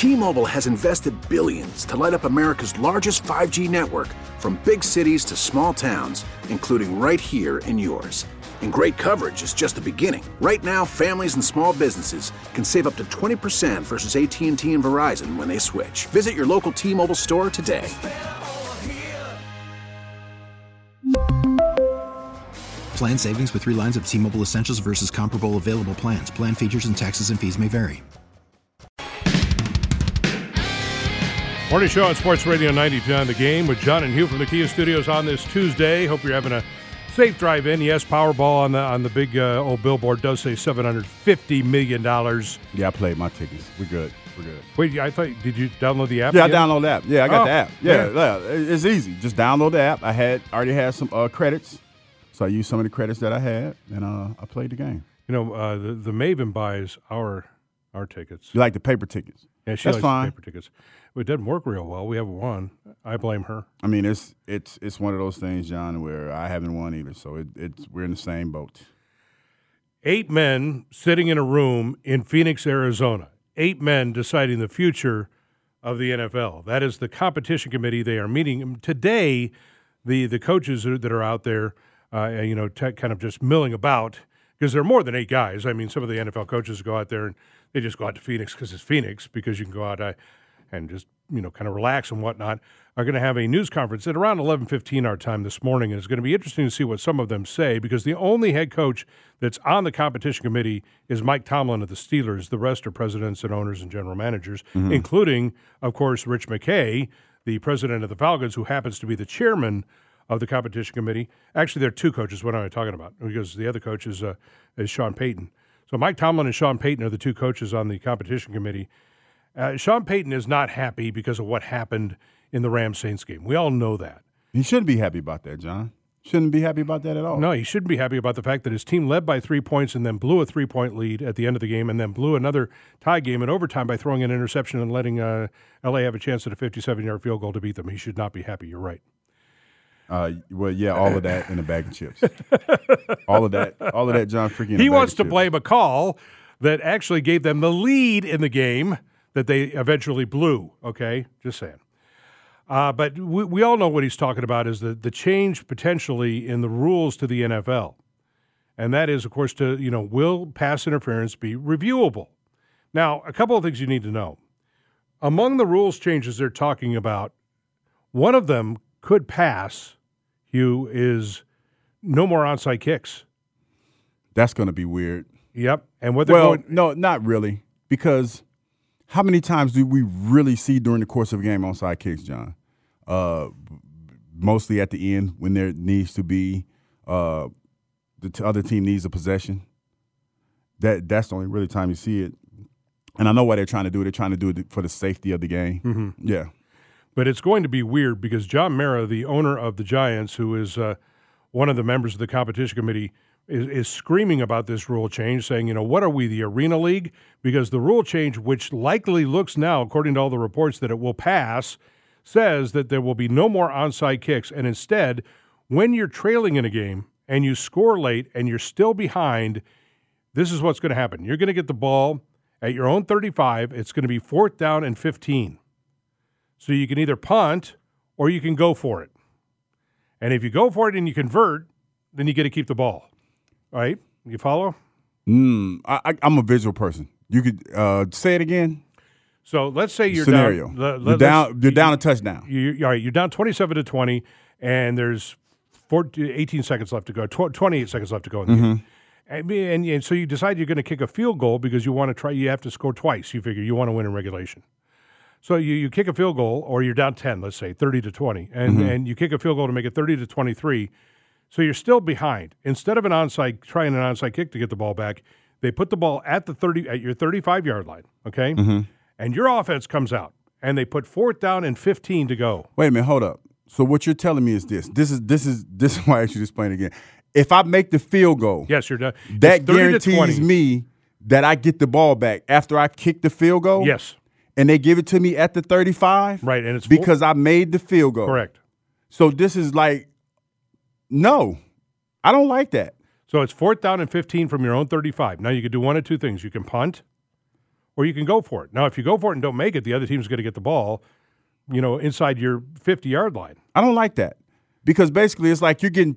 T-Mobile has invested billions to light up America's largest 5G network, from big cities to small towns, including right here in yours. And great coverage is just the beginning. Right now, families and small businesses can save up to 20% versus AT&T and Verizon when they switch. Visit your local T-Mobile store today. Plan savings with 3 lines of T-Mobile Essentials versus comparable available plans. Plan features and taxes and fees may vary. Morning show on Sports Radio 92 on The Game with John and Hugh from the Kia Studios on this Tuesday. Hope you're having a safe drive in. Yes, Powerball on the big old billboard does say $750 million. Yeah, I played my tickets. We're good. Wait, I thought, did you download the app? Yeah, yet? I downloaded the app. Yeah, I got the app. Yeah, yeah, it's easy. Just download the app. I already had some credits, so I used some of the credits that I had, and I played the game. You know, the Maven buys our tickets. You like the paper tickets? Yeah, she That's likes fine. the paper tickets. It doesn't work real well. We haven't won. I blame her. I mean, it's one of those things, John, where I haven't won either. So we're in the same boat. 8 men sitting in a room in Phoenix, Arizona. 8 men deciding the future of the NFL. That is the competition committee. They are meeting today. The coaches that are out there, kind of just milling about, because there are more than 8 guys. I mean, some of the NFL coaches go out there and they just go out to Phoenix because it's Phoenix, because you can go out and just, kind of relax and whatnot, are going to have a news conference at around 11:15 our time this morning. And it's going to be interesting to see what some of them say, because the only head coach that's on the competition committee is Mike Tomlin of the Steelers. The rest are presidents and owners and general managers, including, of course, Rich McKay, the president of the Falcons, who happens to be the chairman of the competition committee. Actually, there are 2 coaches. What am I talking about? Because the other coach is Sean Payton. So Mike Tomlin and Sean Payton are the 2 coaches on the competition committee. Sean Payton is not happy because of what happened in the Rams-Saints game. We all know that. He shouldn't be happy about that, John. Shouldn't be happy about that at all. No, he shouldn't be happy about the fact that his team led by 3 points and then blew a 3-point lead at the end of the game, and then blew another tie game in overtime by throwing an interception and letting L.A. have a chance at a 57-yard field goal to beat them. He should not be happy. You're right. Well, yeah, all of that in a bag of chips. all of that, John, freaking. He wants to blame a call that actually gave them the lead in the game that they eventually blew. Okay, just saying. But we all know what he's talking about is the change potentially in the rules to the NFL. And that is, of course, will pass interference be reviewable? Now, a couple of things you need to know. Among the rules changes they're talking about, one of them could pass, Hugh, is no more onside kicks. That's going to be weird. Yep. And what they're going... no, not really. Because how many times do we really see during the course of a game onside kicks, John? Mostly at the end when there needs to be the other team needs a possession. That's the only really time you see it. And I know why they're trying to do it. They're trying to do it for the safety of the game. Mm-hmm. Yeah. But it's going to be weird because John Mara, the owner of the Giants, who is one of the members of the competition committee, is screaming about this rule change, saying, what are we, the Arena League? Because the rule change, which likely looks now, according to all the reports, that it will pass, says that there will be no more onside kicks. And instead, when you're trailing in a game and you score late and you're still behind, this is what's going to happen. You're going to get the ball at your own 35. It's going to be 4th down and 15. So you can either punt or you can go for it. And if you go for it and you convert, then you get to keep the ball. Right? You follow? I'm a visual person. You could say it again. So let's say you're scenario. down. You're down a touchdown. All right, you're down 27-20, and there's 18 seconds left to go. 28 seconds left to go in the game. And so you decide you're going to kick a field goal because you want to try. You have to score twice. You figure you want to win in regulation. So you kick a field goal, or you're down 10, let's say 30-20, and you kick a field goal to make it 30-23. So you're still behind. Instead of trying an onside kick to get the ball back, they put the ball at your 35-yard line. Okay. And your offense comes out, and they put 4th down and 15 to go. Wait a minute, hold up. So what you're telling me is this. This is why I asked you to explain again. If I make the field goal, yes, you're done. That guarantees me that I get the ball back after I kick the field goal. Yes. And they give it to me at the 35. Right, and it's because I made the field goal. Correct. So this is like, no, I don't like that. So it's 4th down and 15 from your own 35. Now you can do one of two things. You can punt, or you can go for it. Now, if you go for it and don't make it, the other team's going to get the ball, inside your 50-yard line. I don't like that because basically it's like you're getting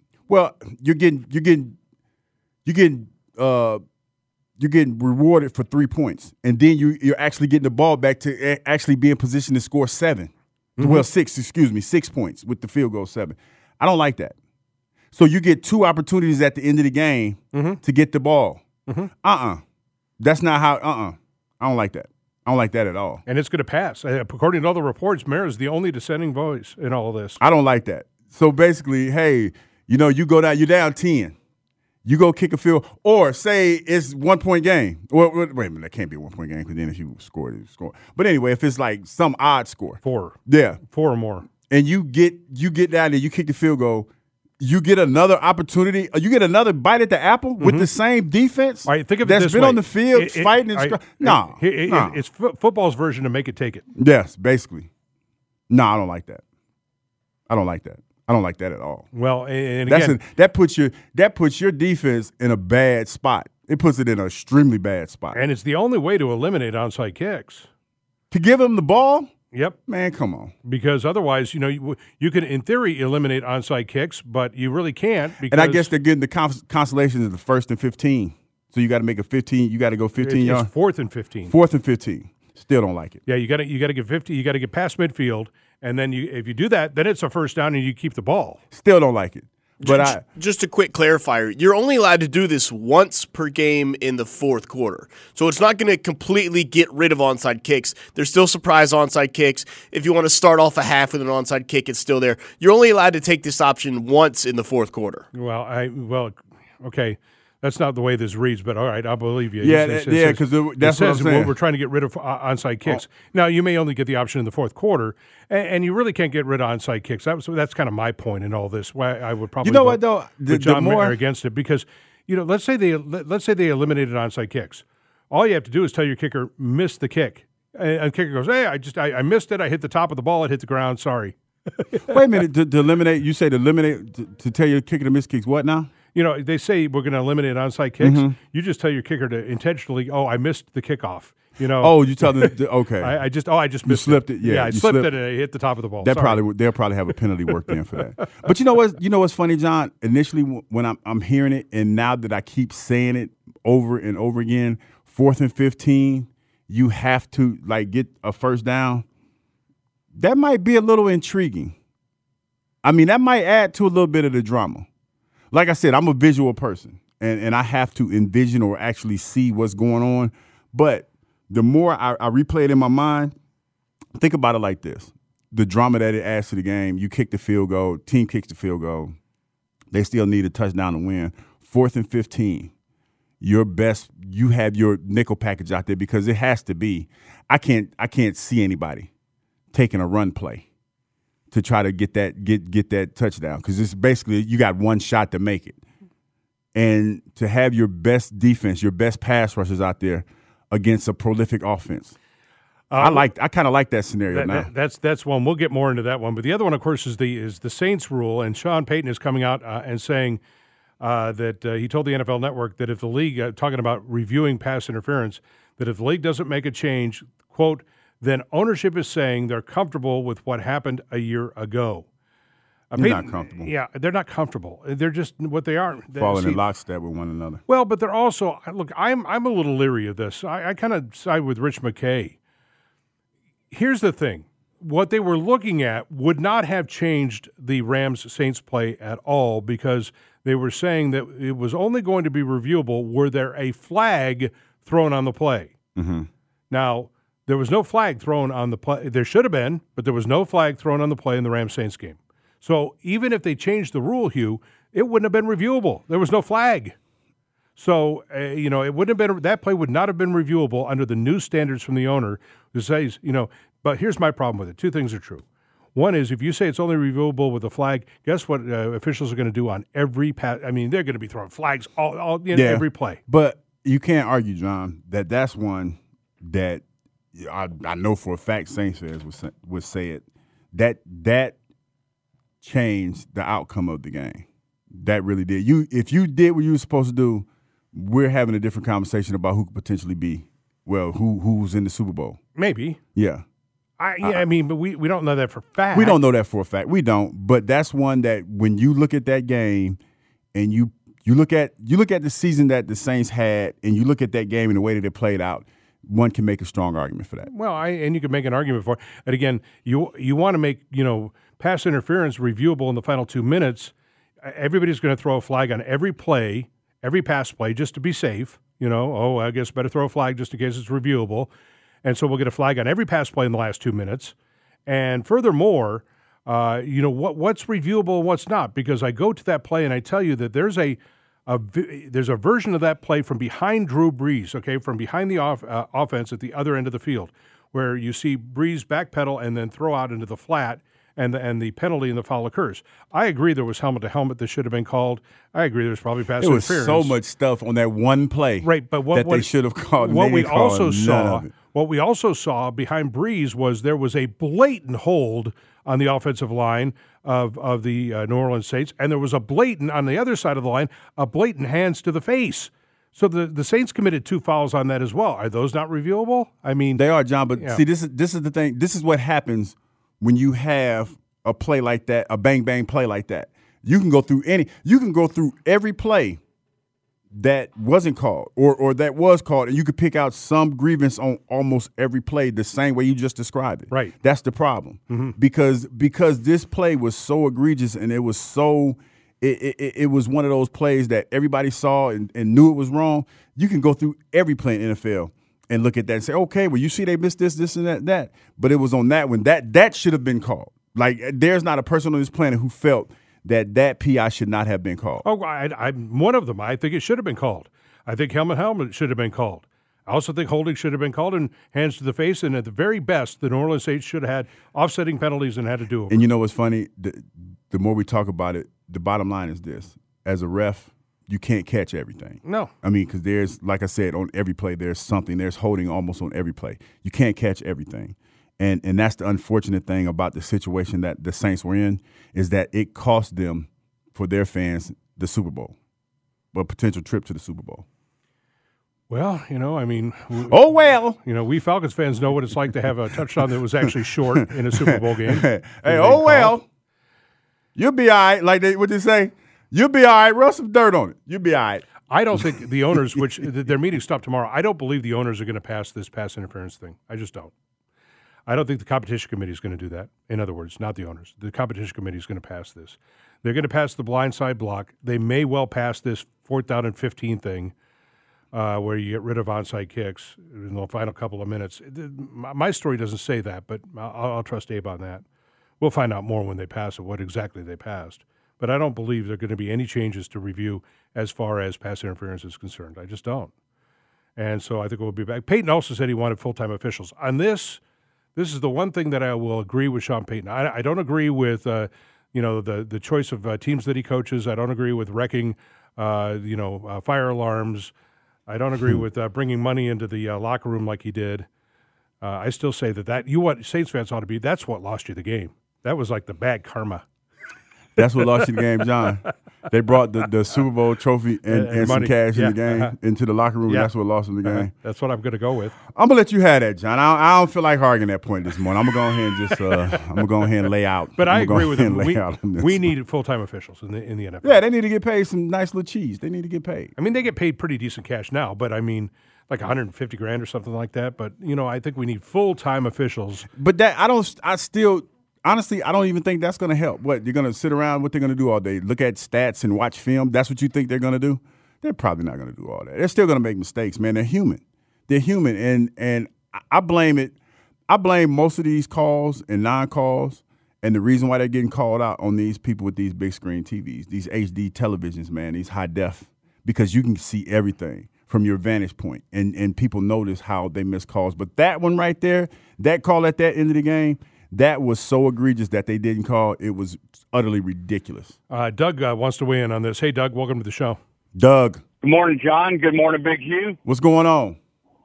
rewarded for 3 points, and then you're actually getting the ball back to actually be in position to score 7. Mm-hmm. Well, 6 points with the field goal 7. I don't like that. So you get 2 opportunities at the end of the game to get the ball. Mm-hmm. That's not how. I don't like that. I don't like that at all. And it's going to pass. According to all the reports, Mara is the only dissenting voice in all of this. I don't like that. So basically, hey, you go down, you're down 10. You go kick a field, or say it's 1-point game. Well, wait a minute, that can't be a 1-point game because then if you score, you score. But anyway, if it's like some odd score. 4. Yeah. 4 or more. And you get down there, you kick the field goal, you get another opportunity, you get another bite at the apple with the same defense. All right, think of that's it this been way. on the field fighting and No. It's football's version of make it, take it. Yes, basically. No, I don't like that. I don't like that at all. Well, and again, that puts your defense in a bad spot. It puts it in an extremely bad spot. And it's the only way to eliminate onside kicks. To give them the ball? Yep. Man, come on. Because otherwise, you can, in theory, eliminate onside kicks, but you really can't. Because and I guess they're getting the consolation of the 1st and 15. So you got to make a 15. You got to go 15 yards. It's 4th and 15. 4th and 15. Still don't like it. Yeah, you got to get 50. You got to get past midfield, and then if you do that, then it's a first down and you keep the ball. Still don't like it. But just a quick clarifier, you're only allowed to do this once per game in the 4th quarter. So it's not going to completely get rid of onside kicks. There's still surprise onside kicks. If you want to start off a half with an onside kick, it's still there. You're only allowed to take this option once in the 4th quarter. Well, okay. That's not the way this reads, but all right, I'll believe you. Yeah, because that's what I'm saying. We're trying to get rid of onside kicks. Now, you may only get the option in the 4th quarter, and you really can't get rid of onside kicks. That's kind of my point in all this. Why I would probably what though, John Mayer against it because let's say they eliminated onside kicks. All you have to do is tell your kicker miss the kick, and the kicker goes, "Hey, I missed it. I hit the top of the ball. It hit the ground. Sorry." Wait a minute. To eliminate, you say to eliminate to tell your kicker to miss kicks. What now? They say we're going to eliminate onside kicks. Mm-hmm. You just tell your kicker to intentionally, I missed the kickoff. Oh, you tell them, okay. I just missed you slipped it. Yeah, I slipped it and I hit the top of the ball. They'll probably have a penalty worked in for that. But you know what's funny, John? Initially, when I'm hearing it, and now that I keep saying it over and over again, 4th and 15, you have to get a first down. That might be a little intriguing. I mean, that might add to a little bit of the drama. Like I said, I'm a visual person, and I have to envision or actually see what's going on. But the more I replay it in my mind, think about it like this. The drama that it adds to the game, you kick the field goal, team kicks the field goal. They still need a touchdown to win. 4th and 15, you have your nickel package out there because it has to be. I can't see anybody taking a run play to try to get that touchdown because it's basically you got one shot to make it. And to have your best defense, your best pass rushers out there against a prolific offense. I kind of like that scenario now. That's one. We'll get more into that one. But the other one, of course, is the Saints rule. And Sean Payton is coming out and saying that he told the NFL Network that if the league, talking about reviewing pass interference, that if the league doesn't make a change, quote, then ownership is saying they're comfortable with what happened a year ago. They're not comfortable. Yeah, they're not comfortable. They're just what they are. Falling in lockstep with one another. Well, but they're also look. I'm a little leery of this. I kind of side with Rich McKay. Here's the thing: what they were looking at would not have changed the Rams-Saints play at all because they were saying that it was only going to be reviewable were there a flag thrown on the play. Mm-hmm. Now. There was no flag thrown on the play. There should have been, but there was no flag thrown on the play in the Rams-Saints game. So even if they changed the rule, Hugh, it wouldn't have been reviewable. There was no flag. So, it wouldn't have been, that play would not have been reviewable under the new standards from the owner who says, but here's my problem with it. 2 things are true. One is if you say it's only reviewable with a flag, guess what officials are going to do on every pass? I mean, they're going to be throwing flags every play. But you can't argue, John, that's one that I know for a fact Saints fans would say it. That changed the outcome of the game. That really did. If you did what you were supposed to do, we're having a different conversation about who could potentially be Well, who's in the Super Bowl? Maybe. Yeah. I mean, but we don't know that for a fact. We don't know that for a fact. We don't. But that's one that when you look at that game and you look at the season that the Saints had and you look at that game and the way that it played out, one can make a strong argument for that. Well, and you can make an argument for it. And again, you want to make, pass interference reviewable in the final 2 minutes. Everybody's going to throw a flag on every play, every pass play, just to be safe. I guess better throw a flag just in case it's reviewable. And so we'll get a flag on every pass play in the last 2 minutes. And furthermore, what's reviewable and what's not, because I go to that play and I tell you that there's a version of that play from behind Drew Brees, okay, from behind the offense at the other end of the field, where you see Brees backpedal and then throw out into the flat, and the penalty and the foul occurs. I agree there was helmet-to-helmet that should have been called. I agree there's probably pass interference. There was so much stuff on that one play right, but they should have called. What we also saw behind Brees was there was a blatant hold on the offensive line of the New Orleans Saints, and there was a blatant, on the other side of the line, a blatant hands to the face. So the Saints committed 2 fouls on that as well. Are those not reviewable? I mean, they are, John. But see, this is the thing. This is what happens when you have a play like that, a bang bang play like that. You can go through every play that wasn't called or that was called, and you could pick out some grievance on almost every play the same way you just described it. Right. That's the problem. Mm-hmm. Because this play was so egregious and it was so it was one of those plays that everybody saw and knew it was wrong. You can go through every play in the NFL and look at that and say, okay, well, you see they missed this, and that. But it was on that one. That should have been called. Like, there's not a person on this planet who felt that PI should not have been called. Oh, I'm one of them. I think it should have been called. I think helmet should have been called. I also think holding should have been called and hands to the face. And at the very best, the New Orleans Saints should have had offsetting penalties and had to do it. And you know what's funny? The more we talk about it, the bottom line is this. As a ref, you can't catch everything. No. I mean, because there's, like I said, on every play, there's something. There's holding almost on every play. You can't catch everything. And that's the unfortunate thing about the situation that the Saints were in, is that it cost them, for their fans, the Super Bowl, a potential trip to the Super Bowl. Well, we Falcons fans know what it's like to have a touchdown that was actually short in a Super Bowl game. You'll be all right. Like what they say, you'll be all right. Rub some dirt on it. You'll be all right. I don't think the owners, which their meeting stopped tomorrow, I don't believe the owners are going to pass this pass interference thing. I just don't. I don't think the competition committee is going to do that. In other words, not the owners. The competition committee is going to pass this. They're going to pass the blindside block. They may well pass this 4th down and 15 thing where you get rid of onside kicks in the final couple of minutes. My story doesn't say that, but I'll trust Abe on that. We'll find out more when they pass it, what exactly they passed. But I don't believe there are going to be any changes to review as far as pass interference is concerned. I just don't. And so I think we'll be back. Peyton also said he wanted full-time officials. On this is the one thing that I will agree with Sean Payton. I don't agree with the choice of teams that he coaches. I don't agree with wrecking fire alarms. I don't agree with bringing money into the locker room like he did. I still say that what Saints fans ought to be. That's what lost you the game. That was like the bad karma. That's what lost you the game, John. They brought the Super Bowl trophy and some cash in the game into the locker room, and that's what lost them the game. That's what I'm going to go with. I'm going to let you have that, John. I don't feel like arguing that point this morning. I'm going to go ahead and lay out. But I agree with him. We need full-time officials in the NFL. Yeah, they need to get paid some nice little cheese. They need to get paid. I mean, they get paid pretty decent cash now, but I mean, like $150,000 or something like that. But, I think we need full-time officials. But honestly, I don't even think that's going to help. What, you're going to sit around, what they're going to do all day? Look at stats and watch film? That's what you think they're going to do? They're probably not going to do all that. They're still going to make mistakes, man. They're human. And I blame most of these calls and non-calls, and the reason why they're getting called out on these people with these big screen TVs, these HD televisions, man, these high def, because you can see everything from your vantage point, and people notice how they miss calls. But that one right there, that call at that end of the game, that was so egregious that they didn't call. It was utterly ridiculous. Doug wants to weigh in on this. Hey, Doug, welcome to the show. Doug. Good morning, John. Good morning, Big Hugh. What's going on?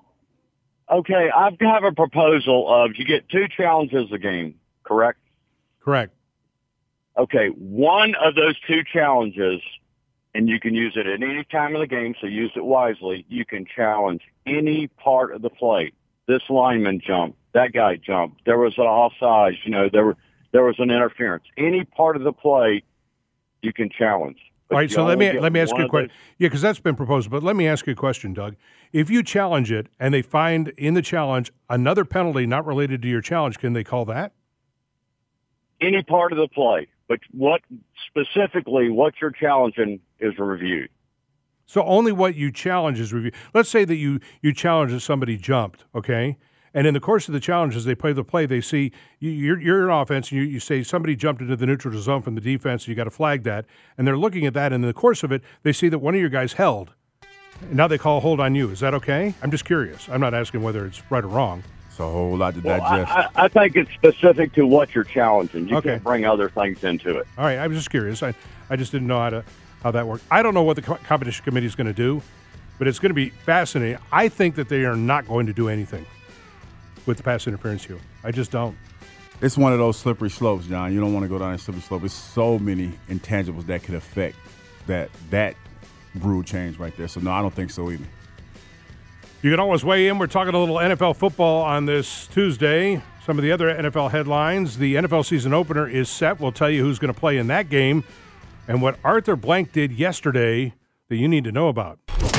Okay, I have a proposal of you get 2 challenges a game, correct? Correct. Okay, one of those 2 challenges and you can use it at any time of the game, so use it wisely. You can challenge any part of the play. This lineman jumped. That guy jumped. There was an offside. There was an interference. Any part of the play, you can challenge. But all right, so let me ask you a question. Yeah, because that's been proposed. But let me ask you a question, Doug. If you challenge it and they find in the challenge another penalty not related to your challenge, can they call that? Any part of the play, but what you're challenging is reviewed. So only what you challenge is reviewed. Let's say that you challenge that somebody jumped, okay? And in the course of the challenge, as they play the play, they see you're an offense, and you say somebody jumped into the neutral zone from the defense, and you got to flag that. And they're looking at that, and in the course of it, they see that one of your guys held. And now they call a hold on you. Is that okay? I'm just curious. I'm not asking whether it's right or wrong. It's a whole lot to digest. I think it's specific to what you're challenging. You can't bring other things into it. All right, I was just curious. I just didn't know how that worked. I don't know what the competition committee is going to do, but it's going to be fascinating. I think that they are not going to do anything with the pass interference here. I just don't. It's one of those slippery slopes, John. You don't want to go down a slippery slope. There's so many intangibles that could affect that rule change right there. So, no, I don't think so either. You can always weigh in. We're talking a little NFL football on this Tuesday. Some of the other NFL headlines. The NFL season opener is set. We'll tell you who's going to play in that game and what Arthur Blank did yesterday that you need to know about.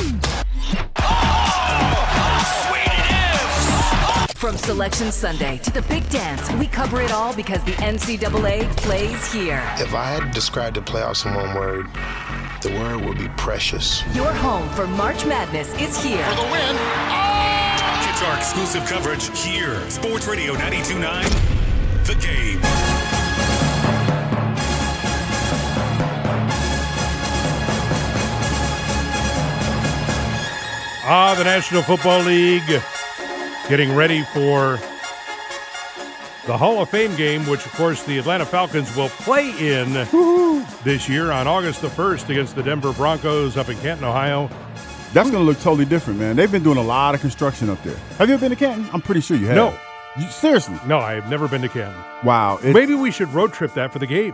From Selection Sunday to the Big Dance, we cover it all because the NCAA plays here. If I had to describe the playoffs in one word, the word would be precious. Your home for March Madness is here. For the win. Oh! Get our exclusive coverage here. Sports Radio 92.9, The Game. The National Football League getting ready for the Hall of Fame game, which, of course, the Atlanta Falcons will play in this year on August the 1st against the Denver Broncos up in Canton, Ohio. That's going to look totally different, man. They've been doing a lot of construction up there. Have you ever been to Canton? I'm pretty sure you have. No. Seriously? No, I have never been to Canton. Wow. Maybe we should road trip that for the game.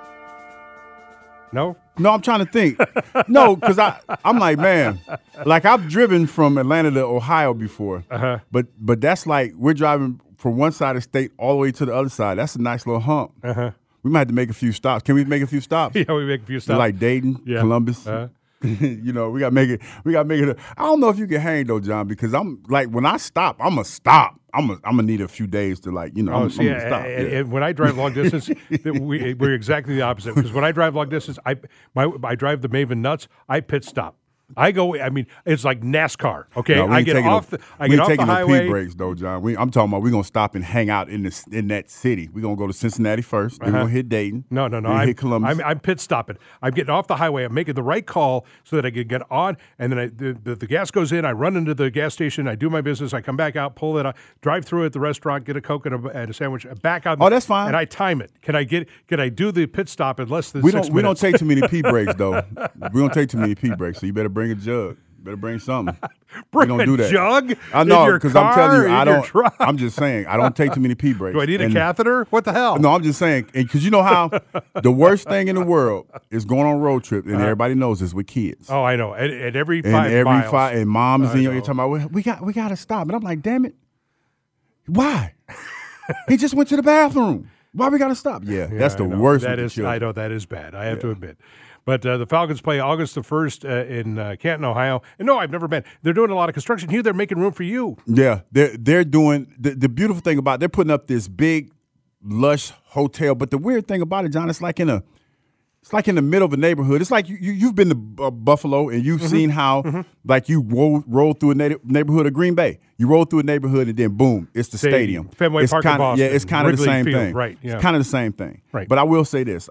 No? No, I'm trying to think. No, because I'm like, man, like I've driven from Atlanta to Ohio before, but that's like we're driving from one side of the state all the way to the other side. That's a nice little hump. We might have to make a few stops. Can we make a few stops? Yeah, we make a few stops. Like Dayton, Columbus. You know, we got to make it. I don't know if you can hang though, John, because I'm like when I stop, I'm gonna stop. I'm gonna need a few days to I'm gonna stop. And when I drive long distance, we're exactly the opposite. Because when I drive long distance, I drive the Maven nuts. I pit stop. I go. I mean, it's like NASCAR. Okay, no, I get off the highway. We ain't taking no P breaks though, John. I'm talking about we're gonna stop and hang out in that city. We're gonna go to Cincinnati first. Then we're gonna hit Dayton. No. Hit Columbus. I'm pit stopping. I'm getting off the highway. I'm making the right call so that I can get on, and then the gas goes in. I run into the gas station. I do my business. I come back out, pull it out, drive through at the restaurant, get a Coke and a sandwich, back out. Oh, that's fine. And I time it. Can I do the pit stop in less than 6 minutes? We don't take too many P breaks though. We don't take too many P breaks. So you better bring a jug. Better bring something. Bring a jug? I know, because I'm telling you, I don't. I'm just saying, I don't take too many P breaks. Do I need a catheter? What the hell? No, I'm just saying, because you know how the worst thing in the world is going on a road trip, and everybody knows this with kids. Oh, I know. At every 5 miles. And mom is in your ear talking about, we got to stop. And I'm like, damn it. Why? He just went to the bathroom. Why we got to stop? Yeah, that's the worst. I know that is bad. I have to admit. But the Falcons play August the 1st in Canton, Ohio. And no, I've never been. They're doing a lot of construction here. They're making room for you. Yeah, they're doing the beautiful thing about they're putting up this big, lush hotel. But the weird thing about it, John, it's like in the middle of a neighborhood. It's like you've been to Buffalo and you've seen how like you roll through a neighborhood of Green Bay. You roll through a neighborhood and then boom, it's the stadium. Fenway Park in Boston. Yeah, it's kind of the same Field. thing. Right. Yeah. It's kind of the same thing. Right. But I will say this: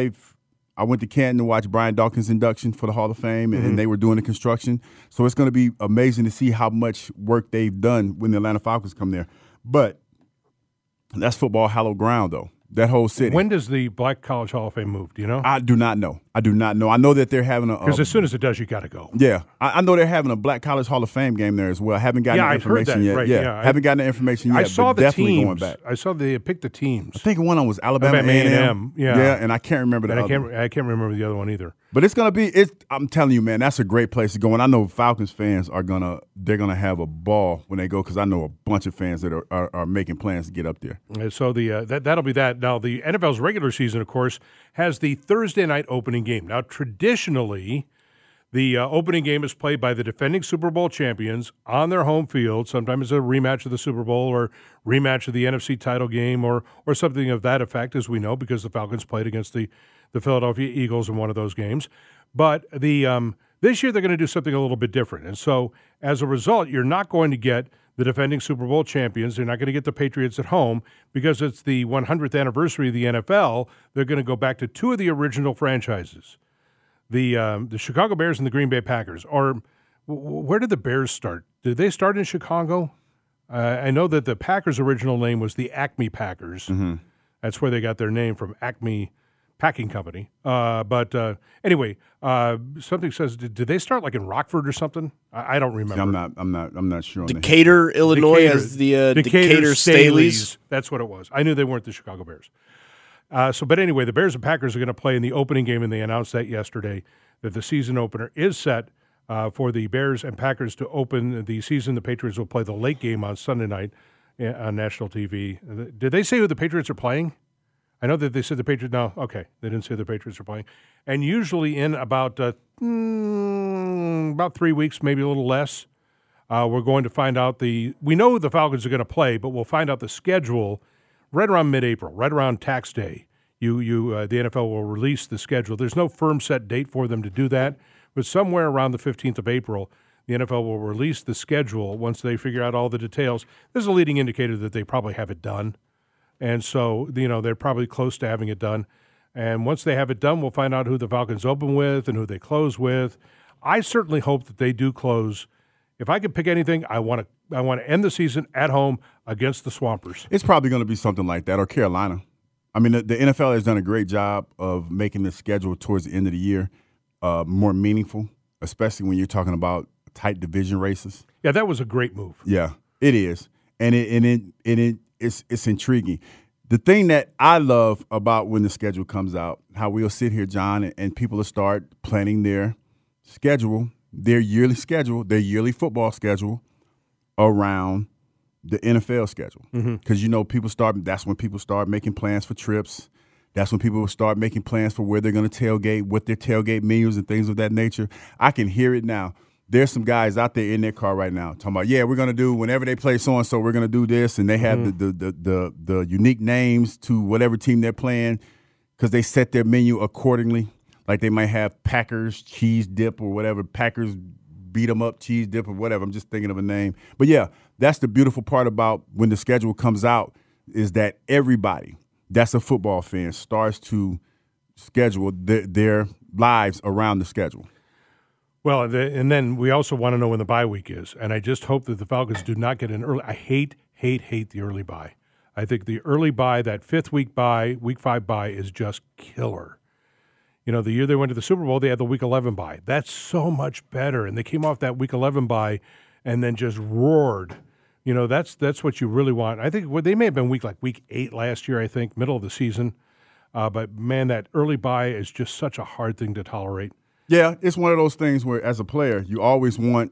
I went to Canton to watch Brian Dawkins' induction for the Hall of Fame, and they were doing the construction. So it's going to be amazing to see how much work they've done when the Atlanta Falcons come there. But that's football hallowed ground, though. That whole city. When does the Black College Hall of Fame move? Do you know? I do not know. I do not know. I know that they're having a because as soon as it does, you got to go. Yeah, I know they're having a Black College Hall of Fame game there as well. I haven't gotten the information yet. Right, yeah, haven't gotten the information yet. I saw but the definitely teams. Going back. I saw they picked the teams. I think one of them was Alabama A&M. Yeah, and I can't remember the other. I can't remember the other one either. But it's gonna be. I'm telling you, man, that's a great place to go. And I know Falcons fans are they're gonna have a ball when they go because I know a bunch of fans that are making plans to get up there. And so that'll be that. Now the NFL's regular season, of course, has the Thursday night opening game. Now traditionally, the opening game is played by the defending Super Bowl champions on their home field. Sometimes it's a rematch of the Super Bowl or rematch of the NFC title game or something of that effect, as we know, because the Falcons played against the Philadelphia Eagles in one of those games. But this year they're going to do something a little bit different. And so as a result, you're not going to get the defending Super Bowl champions. You're not going to get the Patriots at home because it's the 100th anniversary of the NFL. They're going to go back to two of the original franchises, the Chicago Bears and the Green Bay Packers. Or where did the Bears start? Did they start in Chicago? I know that the Packers' original name was the Acme Packers. Mm-hmm. That's where they got their name from, Acme Packing Company. But anyway, something says, did they start like in Rockford or something? I don't remember. I'm not sure. Decatur, Illinois, as the Decatur Staleys. That's what it was. I knew they weren't the Chicago Bears. But anyway, the Bears and Packers are going to play in the opening game, and they announced that yesterday that the season opener is set for the Bears and Packers to open the season. The Patriots will play the late game on Sunday night on national TV. Did they say who the Patriots are playing? I know that they said the Patriots. No, okay, they didn't say the Patriots are playing. And usually in about 3 weeks, maybe a little less, we're going to find out we know who the Falcons are going to play, but we'll find out the schedule right around mid-April, right around tax day. The NFL will release the schedule. There's no firm set date for them to do that, but somewhere around the 15th of April, the NFL will release the schedule once they figure out all the details. This is a leading indicator that they probably have it done. And so, they're probably close to having it done. And once they have it done, we'll find out who the Falcons open with and who they close with. I certainly hope that they do close. If I could pick anything, I want to end the season at home against the Swampers. It's probably going to be something like that, or Carolina. I mean, the NFL has done a great job of making the schedule towards the end of the year more meaningful, especially when you're talking about tight division races. Yeah, that was a great move. Yeah, it is. And it's intriguing. The thing that I love about when the schedule comes out, how we'll sit here, John, and people will start planning their schedule, their yearly schedule, their yearly football schedule around the NFL schedule. Because, that's when people start making plans for trips. That's when people will start making plans for where they're going to tailgate, what their tailgate menus and things of that nature. I can hear it now. There's some guys out there in their car right now talking about, we're going to do, whenever they play so-and-so, we're going to do this. And they have the unique names to whatever team they're playing because they set their menu accordingly. Like they might have Packers cheese dip or whatever, Packers beat 'em up cheese dip or whatever. I'm just thinking of a name. But, that's the beautiful part about when the schedule comes out is that everybody that's a football fan starts to schedule their lives around the schedule. Well, and then we also want to know when the bye week is, and I just hope that the Falcons do not get an early. I hate the early bye. I think the early bye, that 5th week bye, week 5 bye, is just killer. The year they went to the Super Bowl, they had the week 11 bye. That's so much better, and they came off that week 11 bye and then just roared. That's what you really want. I think they may have been week 8 last year. I think middle of the season, but man, that early bye is just such a hard thing to tolerate. Yeah, it's one of those things where, as a player, you always want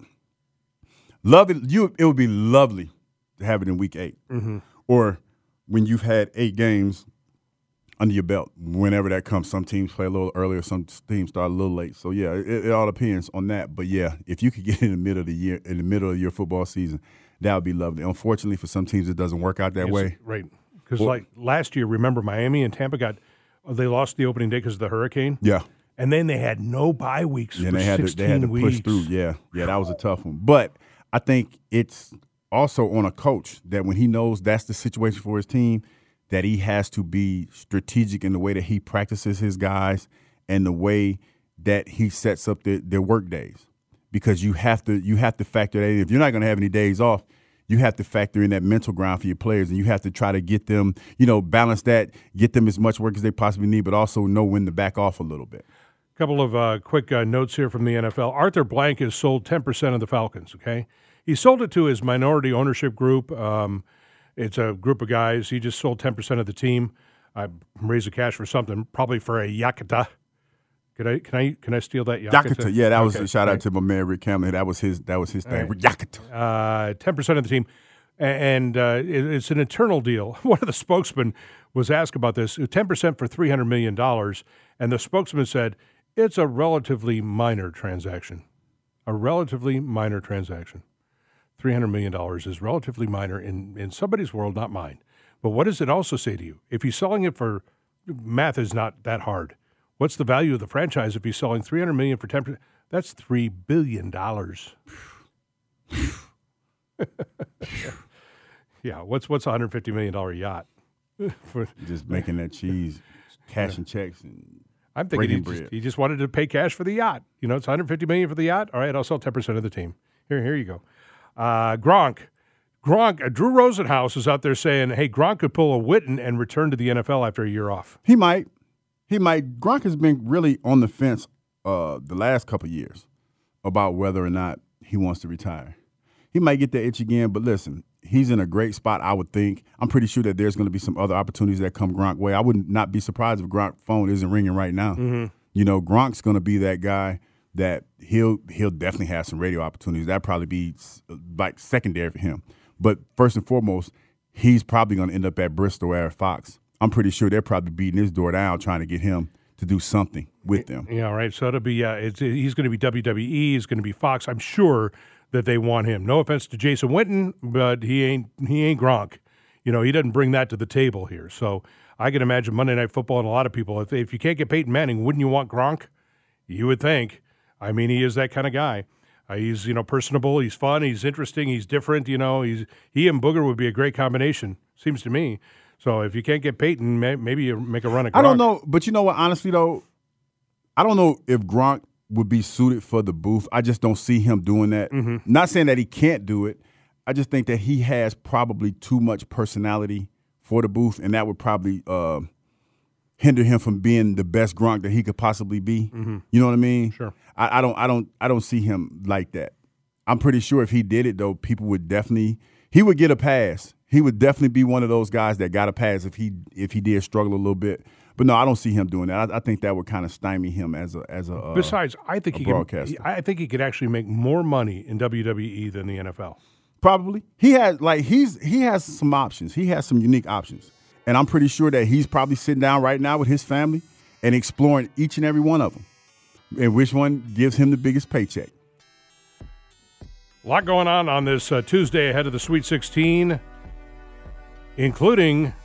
it would be lovely to have it in week 8, or when you've had 8 games under your belt. Whenever that comes, some teams play a little earlier, some teams start a little late. So it all depends on that. But if you could get in the middle of the year, in the middle of your football season, that would be lovely. Unfortunately, for some teams, it doesn't work out that way. Right, because last year, remember Miami and Tampa they lost the opening day because of the hurricane. Yeah. And then they had no bye weeks for 16 weeks. They had to push through. Yeah, that was a tough one. But I think it's also on a coach that when he knows that's the situation for his team, that he has to be strategic in the way that he practices his guys and the way that he sets up their work days. Because you have to factor that in. If you're not going to have any days off, you have to factor in that mental ground for your players, and you have to try to get them, balance that, get them as much work as they possibly need, but also know when to back off a little bit. Couple of quick notes here from the NFL. Arthur Blank has sold 10% of the Falcons, okay? He sold it to his minority ownership group. It's a group of guys. He just sold 10% of the team. I raised the cash for something, probably for a Yakata. Can I steal that Yakata? Yeah, that was a shout out to my man Rick Hamlin. That was his thing. Right. Yakata. 10% of the team, and it's an eternal deal. One of the spokesmen was asked about this. 10% for $300 million, and the spokesman said it's a relatively minor transaction. A relatively minor transaction. $300 million is relatively minor in somebody's world, not mine. But what does it also say to you? If he's selling it for, math is not that hard. What's the value of the franchise if he's selling $300 million for 10%? That's $3 billion. Yeah, what's a $150 million yacht? Just making that cheese, cashing checks, and I'm thinking he just wanted to pay cash for the yacht. You know, it's $150 million for the yacht. All right, I'll sell 10% of the team. Here you go. Gronk, Drew Rosenhaus is out there saying, hey, Gronk could pull a Witten and return to the NFL after a year off. He might. Gronk has been really on the fence the last couple of years about whether or not he wants to retire. He might get that itch again, but listen, he's in a great spot, I would think. I'm pretty sure that there's going to be some other opportunities that come Gronk way. I would not be surprised if Gronk's phone isn't ringing right now. Mm-hmm. You know, Gronk's going to be that guy that he'll definitely have some radio opportunities. That'd probably be like secondary for him. But first and foremost, he's probably going to end up at Bristol or at Fox. I'm pretty sure they're probably beating his door down trying to get him to do something with them. Yeah, right. So it'll be he's going to be WWE. He's going to be Fox. I'm sure that they want him. No offense to Jason Witten, but he ain't Gronk. You know, he doesn't bring that to the table here. So I can imagine Monday Night Football and a lot of people. If you can't get Peyton Manning, wouldn't you want Gronk? You would think. I mean, he is that kind of guy. He's, personable. He's fun. He's interesting. He's different. He and Booger would be a great combination, seems to me. So if you can't get Peyton, maybe you make a run at Gronk. I don't know, but you know what? Honestly, though, I don't know if Gronk would be suited for the booth. I just don't see him doing that. Mm-hmm. Not saying that he can't do it. I just think that he has probably too much personality for the booth, and that would probably hinder him from being the best Gronk that he could possibly be. Mm-hmm. You know what I mean? Sure. I don't see him like that. I'm pretty sure if he did it, though, people would he would get a pass. He would definitely be one of those guys that got a pass if he did struggle a little bit. But no, I don't see him doing that. I think that would kind of stymie him as a Besides, I think broadcaster. he could actually make more money in WWE than the NFL. Probably. He has some options. He has some unique options. And I'm pretty sure that he's probably sitting down right now with his family and exploring each and every one of them and which one gives him the biggest paycheck. A lot going on this Tuesday ahead of the Sweet 16, including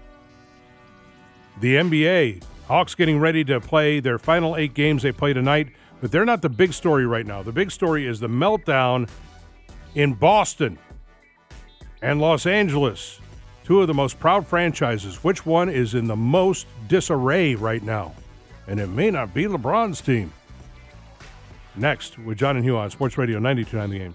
the NBA. Hawks getting ready to play their final 8 games they play tonight, but they're not the big story right now. The big story is the meltdown in Boston and Los Angeles, two of the most proud franchises. Which one is in the most disarray right now? And it may not be LeBron's team. Next, with John and Hugh on Sports Radio 92.9 The Game.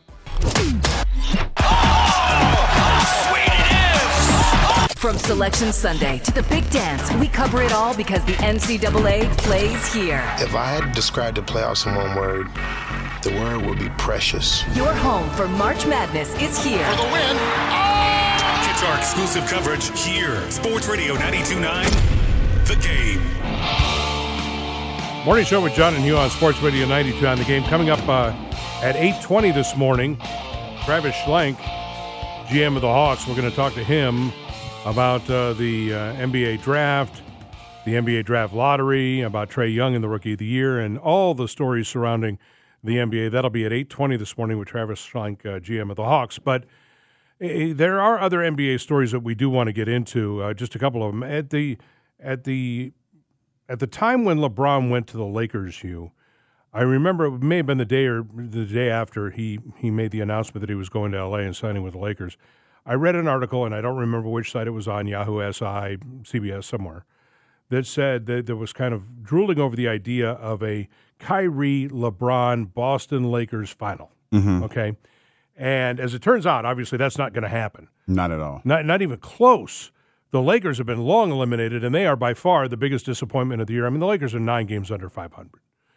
From Selection Sunday to the Big Dance, we cover it all because the NCAA plays here. If I had to describe the playoffs in one word, the word would be precious. Your home for March Madness is here. For the win. Get our exclusive coverage here. Sports Radio 92.9 The Game. Morning show with John and Hugh on Sports Radio 92.9 The Game. Coming up at 8:20 this morning, Travis Schlenk, GM of the Hawks. We're going to talk to him about the NBA draft, the NBA draft lottery, about Trae Young and the Rookie of the Year, and all the stories surrounding the NBA. That'll be at 8:20 this morning with Travis Schlenk, GM of the Hawks. But there are other NBA stories that we do want to get into, just a couple of them. At the time when LeBron went to the Lakers, Hugh, I remember it may have been the day after he made the announcement that he was going to L.A. and signing with the Lakers. I read an article, and I don't remember which site it was on, Yahoo, SI, CBS, somewhere, that said that there was kind of drooling over the idea of a Kyrie, LeBron, Boston Lakers final. Mm-hmm. Okay? And as it turns out, obviously that's not going to happen. Not at all. Not even close. The Lakers have been long eliminated, and they are by far the biggest disappointment of the year. I mean, the Lakers are 9 games under 500.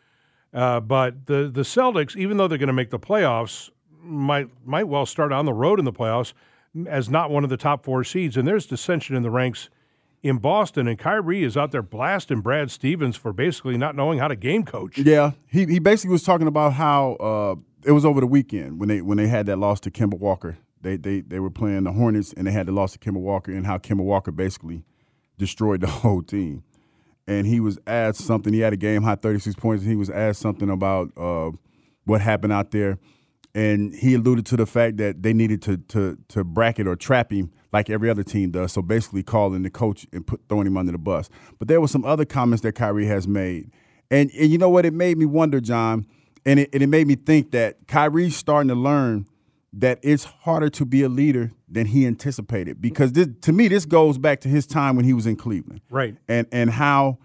But the Celtics, even though they're going to make the playoffs, might well start on the road in the playoffs as not one of the top 4 seeds. And there's dissension in the ranks in Boston, and Kyrie is out there blasting Brad Stevens for basically not knowing how to game coach. Yeah, he basically was talking about how it was over the weekend when they had that loss to Kemba Walker. They were playing the Hornets, and they had the loss to Kemba Walker, and how Kemba Walker basically destroyed the whole team. And he was asked something. He had a game-high 36 points, and he was asked something about what happened out there. And he alluded to the fact that they needed to bracket or trap him like every other team does, so basically calling the coach and throwing him under the bus. But there were some other comments that Kyrie has made. And you know what? It made me wonder, John, and it made me think that Kyrie's starting to learn that it's harder to be a leader than he anticipated. Because to me, this goes back to his time when he was in Cleveland. Right. And how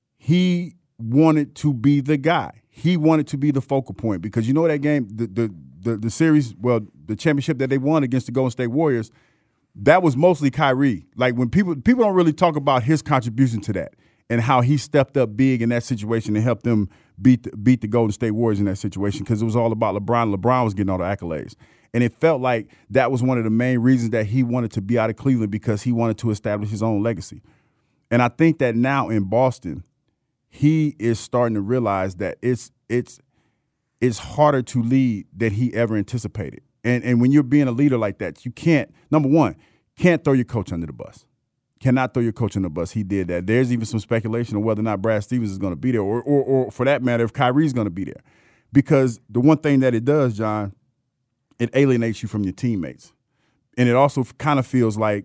he wanted to be the guy. He wanted to be the focal point. Because you know that game, the series, well, the championship that they won against the Golden State Warriors, that was mostly Kyrie. Like when people don't really talk about his contribution to that and how he stepped up big in that situation and helped them beat the Golden State Warriors in that situation, because it was all about LeBron. LeBron was getting all the accolades. And it felt like that was one of the main reasons that he wanted to be out of Cleveland, because he wanted to establish his own legacy. And I think that now in Boston, he is starting to realize that it's harder to lead than he ever anticipated. And when you're being a leader like that, you can't, number one, can't throw your coach under the bus. Cannot throw your coach under the bus. He did that. There's even some speculation of whether or not Brad Stevens is going to be there, or for that matter, if Kyrie's going to be there. Because the one thing that it does, John, it alienates you from your teammates. And it also kind of feels like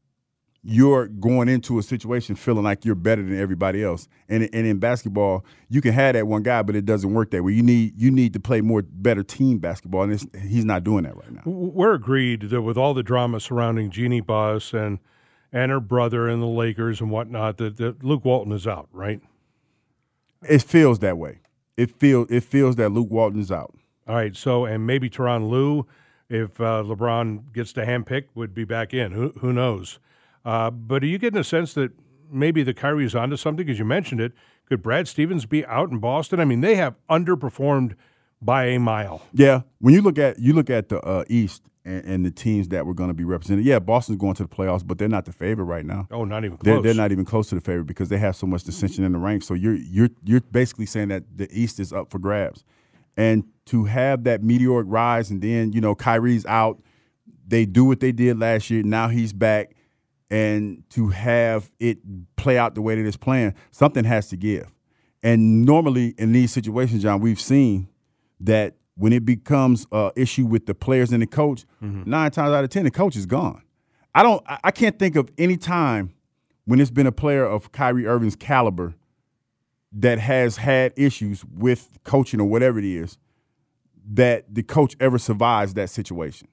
you're going into a situation feeling like you're better than everybody else. And in basketball, you can have that one guy, but it doesn't work that way. You need to play better team basketball, and he's not doing that right now. We're agreed that with all the drama surrounding Jeannie Buss and her brother and the Lakers and whatnot, that Luke Walton is out, right? It feels that way. It feels that Luke Walton is out. All right, so, and maybe Tyronn Lue, if LeBron gets to handpick, would be back in. Who knows? But are you getting a sense that maybe the Kyrie is onto something? Because you mentioned it. Could Brad Stevens be out in Boston? I mean, they have underperformed by a mile. Yeah. When you look at the East and the teams that were going to be represented, yeah, Boston's going to the playoffs, but they're not the favorite right now. Oh, not even close. They're not even close to the favorite because they have so much dissension in the ranks. So you're basically saying that the East is up for grabs. And to have that meteoric rise, and then, Kyrie's out, they do what they did last year, now he's back, and to have it play out the way that it's playing, something has to give. And normally in these situations, John, we've seen that when it becomes an issue with the players and the coach, 9 times out of 10, the coach is gone. I can't think of any time when it's been a player of Kyrie Irving's caliber that has had issues with coaching or whatever it is, that the coach ever survives that situation.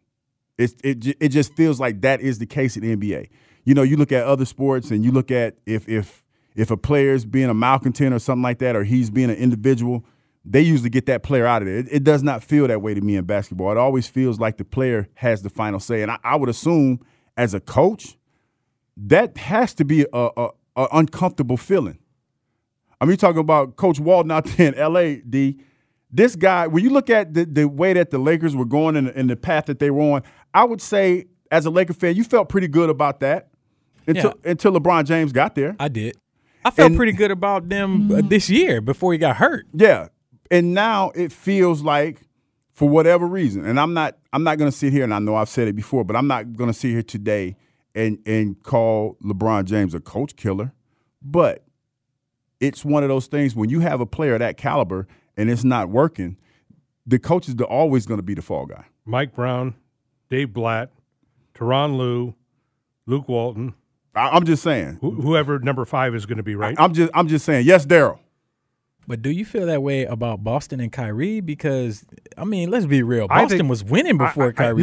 It just feels like that is the case in the NBA. You look at other sports and you look at if a player's being a malcontent or something like that, or he's being an individual, they usually get that player out of there. It does not feel that way to me in basketball. It always feels like the player has the final say. And I would assume as a coach, that has to be a uncomfortable feeling. I mean, you're talking about Coach Walton out there in L.A., D. This guy, when you look at the way that the Lakers were going and the path that they were on, I would say as a Laker fan, you felt pretty good about that until LeBron James got there. I did. I felt pretty good about them this year before he got hurt. Yeah. And now it feels like, for whatever reason, and I'm not going to sit here, and I know I've said it before, but I'm not going to sit here today and call LeBron James a coach killer. But it's one of those things when you have a player of that caliber and it's not working, the coach is always going to be the fall guy. Mike Brown, Dave Blatt, Tyronn Lue, Luke Walton. I'm just saying. Whoever number 5 is going to be, right? I'm just saying. Yes, Daryl. But do you feel that way about Boston and Kyrie? Because, I mean, let's be real. Boston was winning before Kyrie.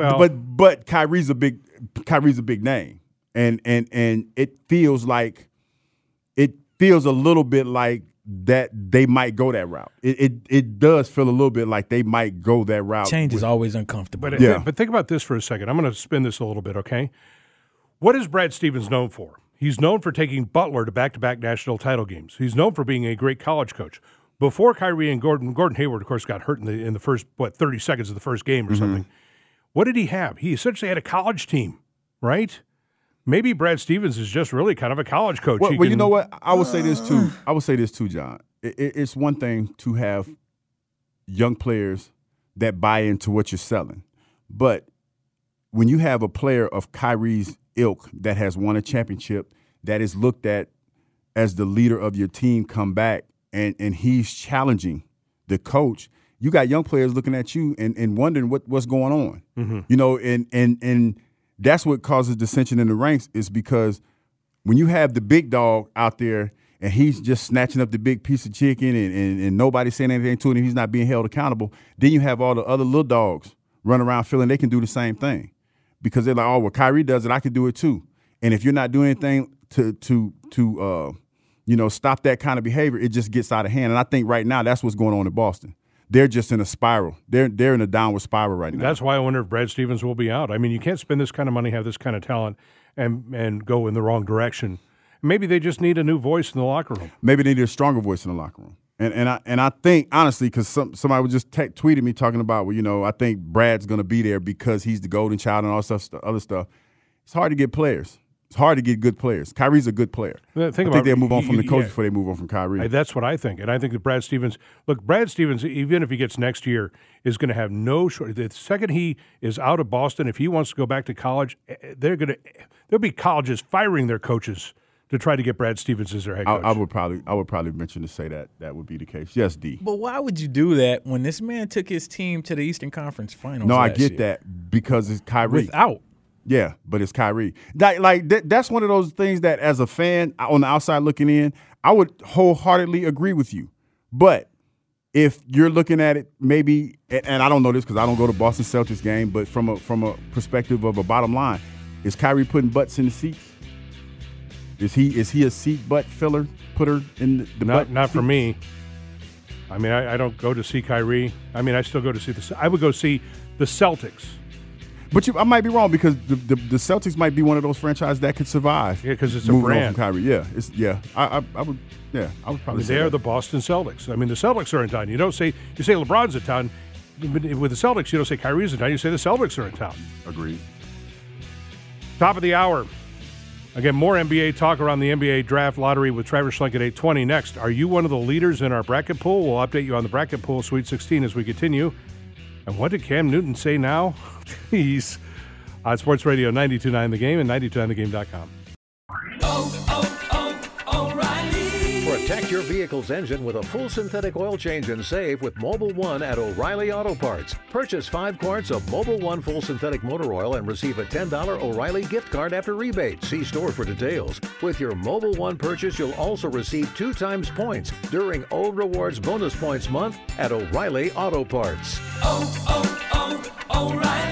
But Kyrie's a big name. And it feels a little bit like that they might go that route. It does feel a little bit like they might go that route. Change is always uncomfortable. But think about this for a second. I'm going to spin this a little bit, okay? What is Brad Stevens known for? He's known for taking Butler to back-to-back national title games. He's known for being a great college coach. before Kyrie and Gordon Hayward, of course, got hurt in the first 30 seconds of the first game or something. What did he have? He essentially had a college team, right? Maybe Brad Stevens is just really kind of a college coach. Well, you know what? I would say this too. John. It's one thing to have young players that buy into what you're selling, but when you have a player of Kyrie's ilk that has won a championship, that is looked at as the leader of your team, come back and he's challenging the coach, you got young players looking at you and wondering what's going on. You know, and that's what causes dissension in the ranks, is because when you have the big dog out there and he's just snatching up the big piece of chicken and nobody's saying anything to him and he's not being held accountable, then you have all the other little dogs running around feeling they can do the same thing because they're like, oh, well, Kyrie does it, I can do it too. And if you're not doing anything to stop that kind of behavior, it just gets out of hand. And I think right now that's what's going on in Boston. They're just in a spiral. They're in a downward spiral right now. That's why I wonder if Brad Stevens will be out. I mean, you can't spend this kind of money, have this kind of talent, and go in the wrong direction. Maybe they just need a new voice in the locker room. Maybe they need a stronger voice in the locker room. And I think, honestly, because somebody was just tweeted me talking about, well, you know, I think Brad's going to be there because he's the golden child and all this other stuff. It's hard to get players. It's hard to get good players. Kyrie's a good player. I think they'll move on from the coach before they move on from Kyrie. That's what I think. And I think that Brad Stevens, even if he gets next year, is going to have no short. The second he is out of Boston, if he wants to go back to college, there'll be colleges firing their coaches to try to get Brad Stevens as their head coach. I would probably venture to say that would be the case. Yes, D. But why would you do that when this man took his team to the Eastern Conference Finals? No, I get that because it's Kyrie. Without. Yeah, but it's Kyrie. That's one of those things that, as a fan on the outside looking in, I would wholeheartedly agree with you. But if you're looking at it, maybe, and I don't know this because I don't go to Boston Celtics game, but from a perspective of a bottom line, is Kyrie putting butts in the seats? Is he a seat butt filler putter in the butt? Not for me. I mean, I don't go to see Kyrie. I mean, I still go to see I would go see the Celtics. But I might be wrong because the Celtics might be one of those franchises that could survive. Yeah, because it's a brand. Moving on from Kyrie. I would probably say they are that. the Boston Celtics. I mean, the Celtics are in town. You say LeBron's in town. With the Celtics, you don't say Kyrie's in town. You say the Celtics are in town. Agreed. Top of the hour. Again, more NBA talk around the NBA draft lottery with Travis Schlenk at 8:20 next. Are you one of the leaders in our bracket pool? We'll update you on the bracket pool, Sweet 16, as we continue. And what did Cam Newton say now? He's on Sports Radio 92.9 The Game and 92.9thegame.com. O'Reilly. Protect your vehicle's engine with a full synthetic oil change and save with Mobil 1 at O'Reilly Auto Parts. Purchase 5 quarts of Mobil 1 full synthetic motor oil and receive a $10 O'Reilly gift card after rebate. See store for details. With your Mobil 1 purchase, you'll also receive 2 times points during O Rewards Bonus Points Month at O'Reilly Auto Parts. O'Reilly.